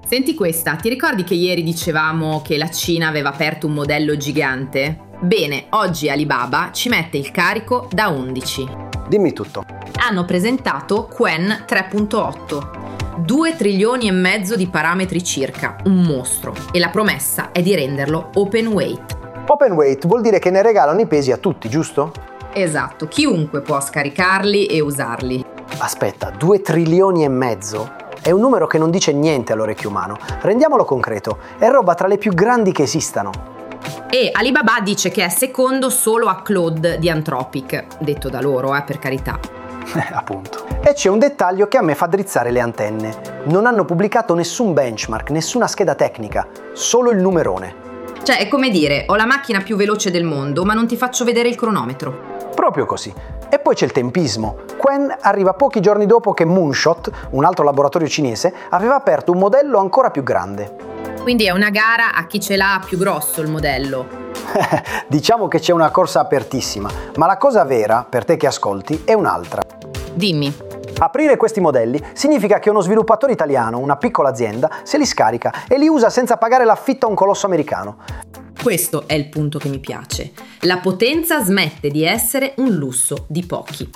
Senti questa, ti ricordi che ieri dicevamo che la Cina aveva aperto un modello gigante? Bene, oggi Alibaba ci mette il carico da 11. Dimmi tutto. Hanno presentato Qwen 3.8. 2 trilioni e mezzo di parametri circa, un mostro. E la promessa è di renderlo open weight. Open weight vuol dire che ne regalano i pesi a tutti, giusto? Esatto, chiunque può scaricarli e usarli. Aspetta, 2 trilioni e mezzo? È un numero che non dice niente all'orecchio umano. Rendiamolo concreto, è roba tra le più grandi che esistano. E Alibaba dice che è secondo solo a Claude di Anthropic, detto da loro, per carità. Appunto. E c'è un dettaglio che a me fa drizzare le antenne. Non hanno pubblicato nessun benchmark, nessuna scheda tecnica, solo il numerone. Cioè, è come dire, ho la macchina più veloce del mondo, ma non ti faccio vedere il cronometro. Proprio così. E poi c'è il tempismo. Qwen arriva pochi giorni dopo che Moonshot, un altro laboratorio cinese, aveva aperto un modello ancora più grande. Quindi è una gara a chi ce l'ha più grosso il modello. Diciamo che c'è una corsa apertissima, ma la cosa vera, per te che ascolti, è un'altra. Dimmi. Aprire questi modelli significa che uno sviluppatore italiano, una piccola azienda, se li scarica e li usa senza pagare l'affitto a un colosso americano. Questo è il punto che mi piace. La potenza smette di essere un lusso di pochi.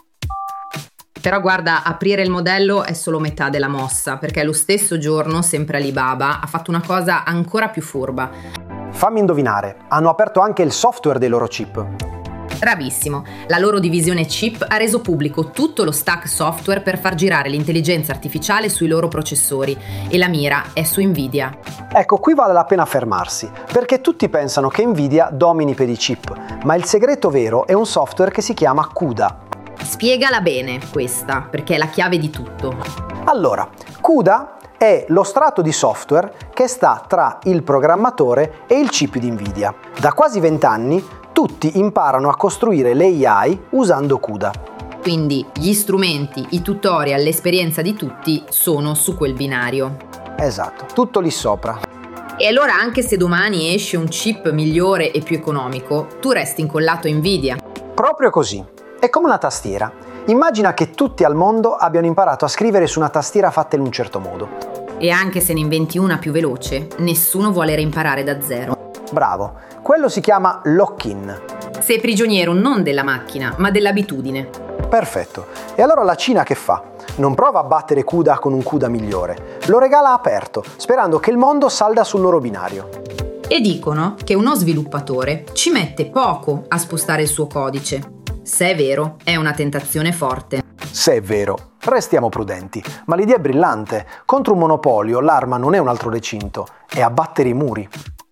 Però guarda, aprire il modello è solo metà della mossa, perché lo stesso giorno, sempre Alibaba, ha fatto una cosa ancora più furba. Fammi indovinare, hanno aperto anche il software dei loro chip. Bravissimo, la loro divisione chip ha reso pubblico tutto lo stack software per far girare l'intelligenza artificiale sui loro processori e la mira è su Nvidia. Ecco, qui vale la pena fermarsi, perché tutti pensano che Nvidia domini per i chip, ma il segreto vero è un software che si chiama CUDA. Spiegala bene questa, perché è la chiave di tutto. Allora, CUDA è lo strato di software che sta tra il programmatore e il chip di Nvidia. Da quasi 20 anni tutti imparano a costruire le AI usando CUDA. Quindi gli strumenti, i tutorial, l'esperienza di tutti sono su quel binario. Esatto, tutto lì sopra. E allora anche se domani esce un chip migliore e più economico, tu resti incollato a Nvidia. Proprio così. È come una tastiera. Immagina che tutti al mondo abbiano imparato a scrivere su una tastiera fatta in un certo modo. E anche se ne inventi una più veloce, nessuno vuole reimparare da zero. Bravo, quello si chiama lock-in. Sei prigioniero non della macchina, ma dell'abitudine. Perfetto. E allora la Cina che fa? Non prova a battere CUDA con un CUDA migliore. Lo regala aperto, sperando che il mondo salga sul loro binario. E dicono che uno sviluppatore ci mette poco a spostare il suo codice. Se è vero, è una tentazione forte. Se è vero, restiamo prudenti. Ma l'idea è brillante. Contro un monopolio l'arma non è un altro recinto, è abbattere i muri.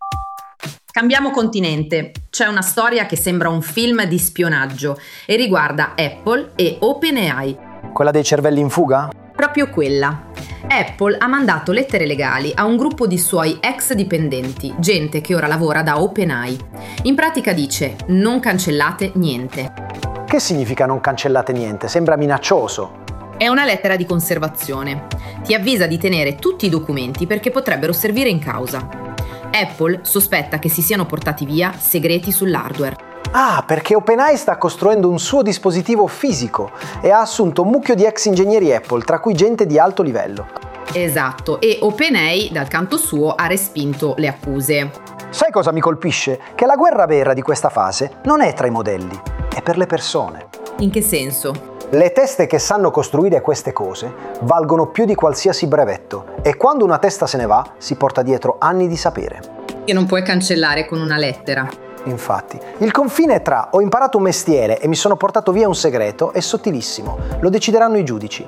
Cambiamo continente. C'è una storia che sembra un film di spionaggio e riguarda Apple e OpenAI. Quella dei cervelli in fuga? Proprio quella. Apple ha mandato lettere legali a un gruppo di suoi ex dipendenti, gente che ora lavora da OpenAI. In pratica dice: non cancellate niente. Che significa non cancellate niente? Sembra minaccioso. È una lettera di conservazione. Ti avvisa di tenere tutti i documenti perché potrebbero servire in causa. Apple sospetta che si siano portati via segreti sull'hardware. Ah, perché OpenAI sta costruendo un suo dispositivo fisico e ha assunto un mucchio di ex ingegneri Apple, tra cui gente di alto livello. Esatto, e OpenAI, dal canto suo, ha respinto le accuse. Sai cosa mi colpisce? Che la guerra vera di questa fase non è tra i modelli, è per le persone. In che senso? Le teste che sanno costruire queste cose valgono più di qualsiasi brevetto e quando una testa se ne va si porta dietro anni di sapere. Che non puoi cancellare con una lettera. Infatti, il confine tra ho imparato un mestiere e mi sono portato via un segreto è sottilissimo, lo decideranno i giudici.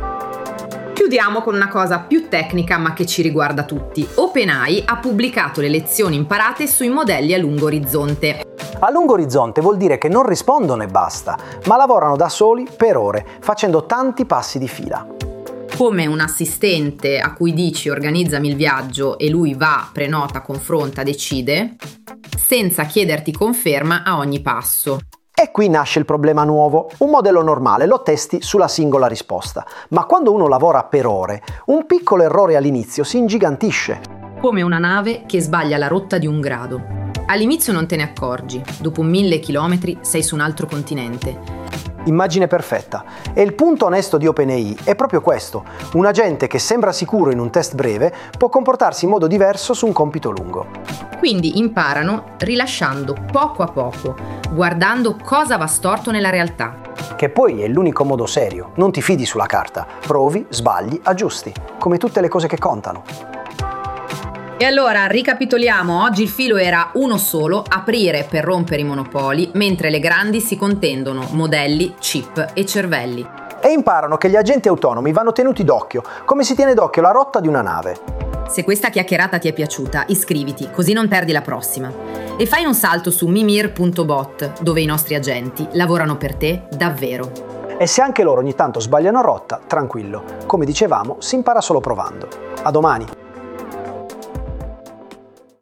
Chiudiamo con una cosa più tecnica ma che ci riguarda tutti. OpenAI ha pubblicato le lezioni imparate sui modelli a lungo orizzonte. A lungo orizzonte vuol dire che non rispondono e basta, ma lavorano da soli per ore, facendo tanti passi di fila. Come un assistente a cui dici organizzami il viaggio e lui va, prenota, confronta, decide, senza chiederti conferma a ogni passo. E qui nasce il problema nuovo. Un modello normale lo testi sulla singola risposta, ma quando uno lavora per ore, un piccolo errore all'inizio si ingigantisce. Come una nave che sbaglia la rotta di 1 grado. All'inizio non te ne accorgi, dopo 1000 chilometri sei su un altro continente. Immagine perfetta. E il punto onesto di OpenAI è proprio questo. Un agente che sembra sicuro in un test breve può comportarsi in modo diverso su un compito lungo. Quindi imparano rilasciando poco a poco, guardando cosa va storto nella realtà. Che poi è l'unico modo serio. Non ti fidi sulla carta. Provi, sbagli, aggiusti. Come tutte le cose che contano. E allora, ricapitoliamo, oggi il filo era uno solo, aprire per rompere i monopoli, mentre le grandi si contendono modelli, chip e cervelli. E imparano che gli agenti autonomi vanno tenuti d'occhio, come si tiene d'occhio la rotta di una nave. Se questa chiacchierata ti è piaciuta, iscriviti, così non perdi la prossima. E fai un salto su mimir.bot, dove i nostri agenti lavorano per te davvero. E se anche loro ogni tanto sbagliano rotta, tranquillo. Come dicevamo, si impara solo provando. A domani!